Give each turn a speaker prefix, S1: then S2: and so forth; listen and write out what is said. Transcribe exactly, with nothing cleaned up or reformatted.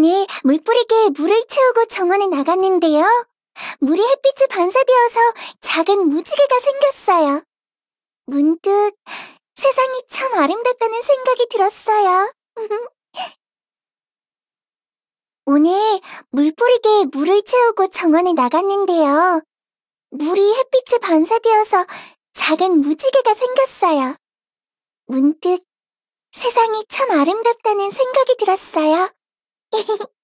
S1: 오늘 물뿌리개에 물을 채우고 정원에 나갔는데요. 물이 햇빛에 반사되어서 작은 무지개가 생겼어요. 문득 세상이 참 아름답다는 생각이 들었어요. 오늘 물뿌리개에 물을 채우고 정원에 나갔는데요. 물이 햇빛에 반사되어서 작은 무지개가 생겼어요. 문득 세상이 참 아름답다는 생각이 들었어요.